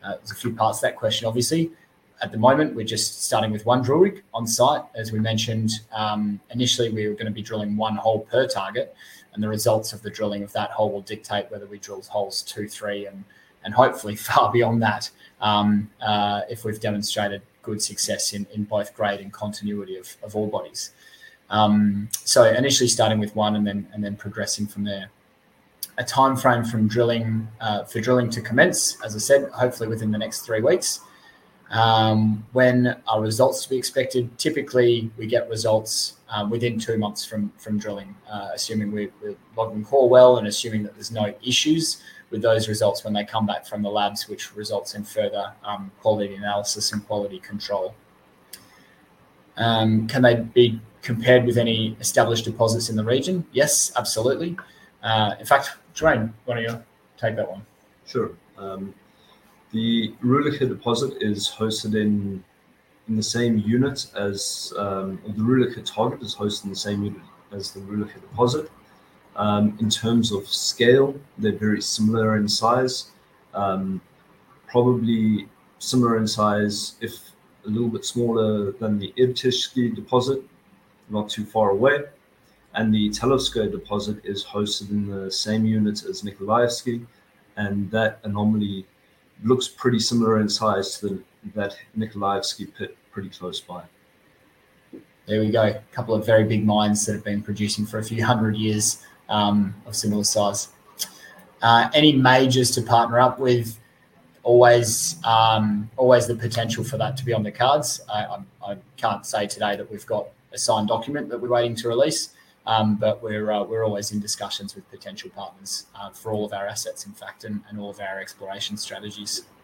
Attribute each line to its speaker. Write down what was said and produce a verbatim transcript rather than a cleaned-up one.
Speaker 1: Uh, there's a few parts to that question, obviously. At the moment, we're just starting with one drill rig on site. As we mentioned, um, initially we were going to be drilling one hole per target, and the results of the drilling of that hole will dictate whether we drill holes two, three, and, and hopefully far beyond that um, uh, if we've demonstrated good success in, in both grade and continuity of, of ore bodies. Um, so initially starting with one and then and then progressing from there. A time frame from drilling uh, for drilling to commence, as I said, hopefully within the next three weeks. Um, when are results to be expected? Typically, we get results um, within two months from from drilling, uh, assuming we, we're logging core well and assuming that there's no issues with those results when they come back from the labs, which results in further um, quality analysis and quality control. Um, can they be compared with any established deposits in the region? Yes, absolutely. Uh, in fact, Jermaine, why don't you take that one?
Speaker 2: Sure. Um, The Ruluka deposit is hosted in in the same unit as um, the Ruluka target is hosted in the same unit as the Ruluka deposit. Um, in terms of scale, they're very similar in size. Um, probably similar in size, if a little bit smaller than the Irtishki deposit, not too far away. And the Talovskoye deposit is hosted in the same unit as Nikolaevsky, and that anomaly looks pretty similar in size to the, that Nikolaevsky pit pretty close by.
Speaker 1: There we go. A couple of very big mines that have been producing for a few hundred years um, of similar size. Uh, any majors to partner up with? Always, um, always the potential for that to be on the cards. I, I, I can't say today that we've got a signed document that we're waiting to release, um, but we're uh, we're always in discussions with potential partners uh, for all of our assets, in fact, and, and all of our exploration strategies.